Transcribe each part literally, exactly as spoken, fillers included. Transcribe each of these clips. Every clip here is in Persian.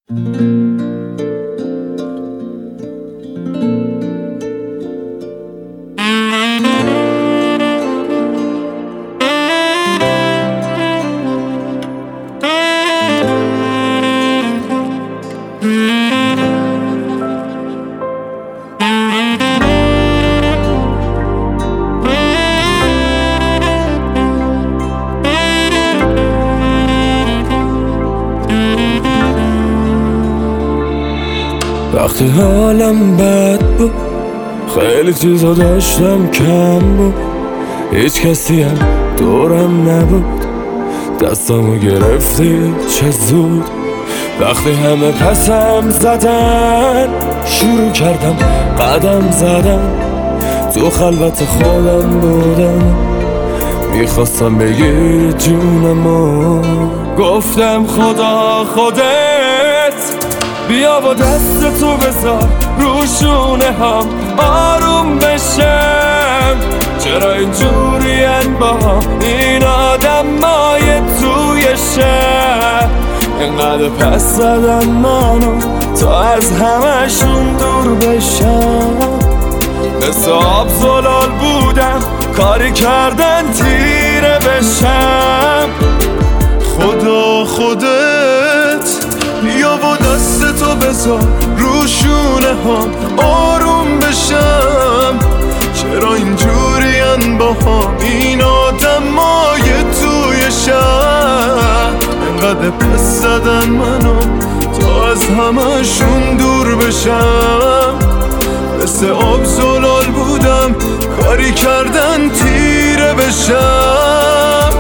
وقتی حالم بد بود خیلی چیزا داشتم کم بود، هیچ کسی هم دورم نبود، دستامو گرفتی چه زود. وقتی همه پسم زدن شروع کردم قدم زدن، تو خلوت خودم بودم میخواستم بگیر جونمو. گفتم خدا خودت بیا با دست تو بذار رو شونه هم آروم بشم. چرا اینجورین با این آدمای توی شهر، اینقدر پس زدن منو تا از همشون دور بشم. مثل آب زلال بودم کاری کردن تیره بشم. خدا خودت بیا با دست تو بذار رو شونه هم آروم بشم. چرا اینجورین با هم این آدمای توی شهر، انقدر پس زدن منو تا از همشون دور بشم. مثل آب زلال بودم کاری کردن تیره بشم.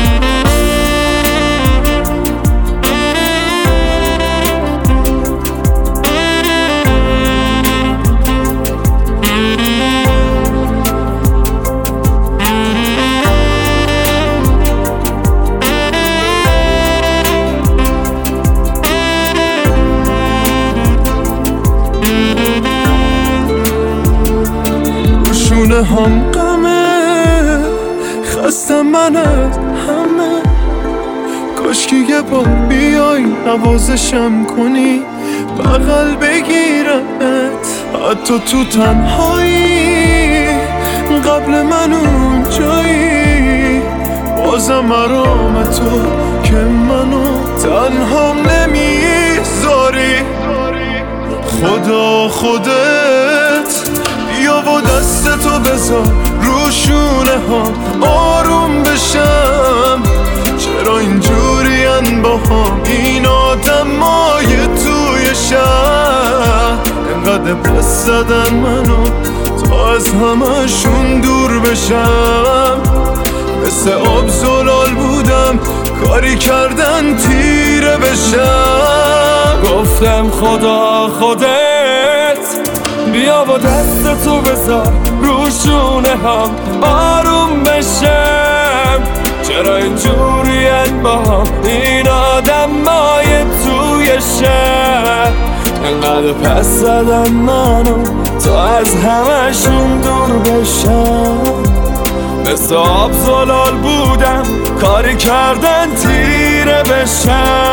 هم غمه خستم من از همه، کاش که یه بار بیای نوازشم کنی بغل بگیرمت، حتی تو تنهایی قبل من اون جایی. بازم مرام تو که منو تنها نمیذاری. خدا خودت بیا با دست تو بذار رو شونه هم آروم بشم. چرا اینجورین با هم این آدمای توی شهر، انقدر پس زدن منو تا از همشون دور بشم. مثل آب زلال بودم کاری کردن تیره بشم. گفتم خدا خودت بیا با دست تو بذار رو شونه هم آروم بشم. چرا اینجورین با هم این آدمای توی شهر، انقدر پس زدن منو تا از همشون دور بشم. مثل آب زلال بودم کاری کردن تیره بشم.